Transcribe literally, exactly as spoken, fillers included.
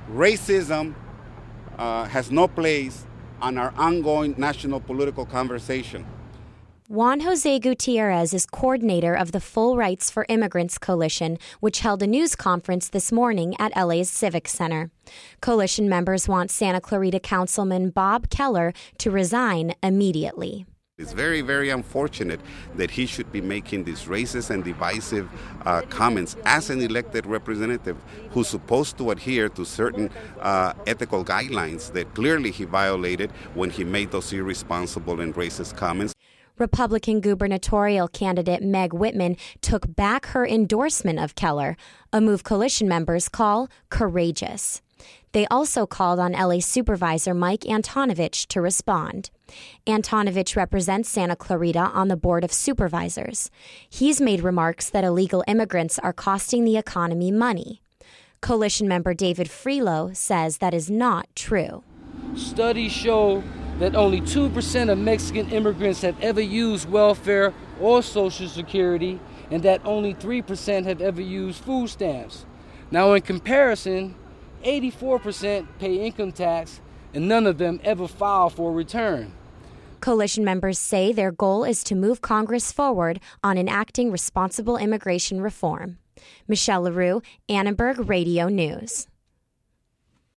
Racism uh, has no place on our ongoing national political conversation. Juan Jose Gutierrez is coordinator of the Full Rights for Immigrants Coalition, which held a news conference this morning at L A's Civic Center. Coalition members want Santa Clarita Councilman Bob Keller to resign immediately. It's very, very unfortunate that he should be making these racist and divisive uh, comments as an elected representative who's supposed to adhere to certain uh, ethical guidelines that clearly he violated when he made those irresponsible and racist comments. Republican gubernatorial candidate Meg Whitman took back her endorsement of Keller, a move coalition members call courageous. They also called on L A Supervisor Mike Antonovich to respond. Antonovich represents Santa Clarita on the Board of Supervisors. He's made remarks that illegal immigrants are costing the economy money. Coalition member David Freelo says that is not true. Studies show that only two percent of Mexican immigrants have ever used welfare or Social Security, and that only three percent have ever used food stamps. Now, in comparison, eighty-four percent pay income tax, and none of them ever file for a return. Coalition members say their goal is to move Congress forward on enacting responsible immigration reform. Michelle LaRue, Annenberg Radio News.